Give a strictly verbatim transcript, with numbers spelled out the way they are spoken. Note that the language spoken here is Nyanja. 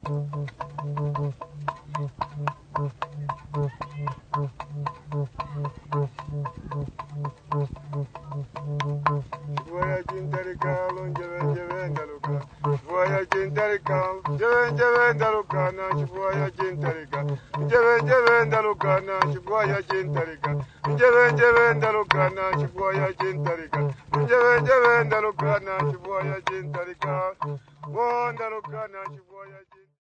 Voya jintarika lonjeve jeve ndaluka. Voya jintarika jeve jeve ndaluka na voya jintarika. Jeve jeve ndaluka na voya jintarika. Jeve jeve ndaluka na voya jintarika. Jeve jeve ndaluka na voya jintarika. Wo ndaluka na voya jintarika.